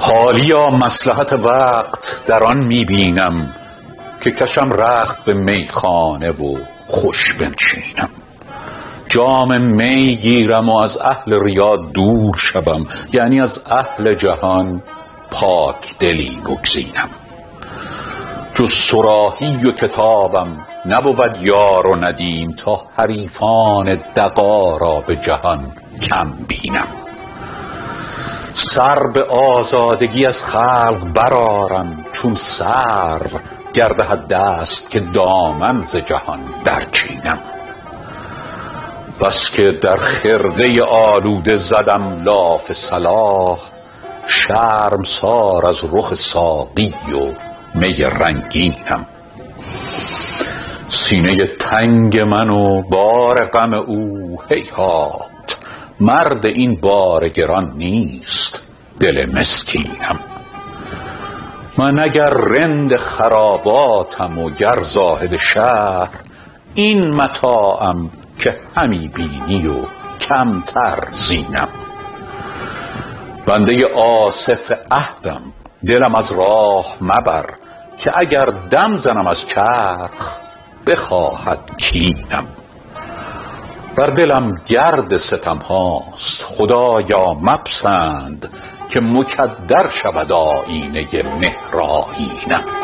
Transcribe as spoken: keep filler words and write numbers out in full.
حالیا مصلحت وقت در آن می بینم که کشم رخت به میخانه و خوش بنشینم. جام می گیرم و از اهل ریا دور شوم، یعنی از اهل جهان پاک دلی بگزینم. جز صراحی و کتابم نبود یار و ندیم، تا حریفان دغا را به جهان کم بینم. سر به آزادگی از خلق برآرم، چون سرو گر دهد دست که دامن ز جهان برچینم. بس که در خرقه آلوده زدم لاف صلاح، شرمسار از رخ ساقی و می رنگینم. سینه تنگ من و بار غم او هیهات، مرد این بار گران نیست دل مسکینم. من اگر رند خراباتم و گر زاهد شهر، این متاعم که همی بینی و کمتر زینم. بنده آصف عهدم دلم از راه مبر، که اگر دم زنم از چرخ بخواهد کینم. بر دلم گرد ستم هاست خدایا مپسند، که مکدر شود آیینه مهر آیینم.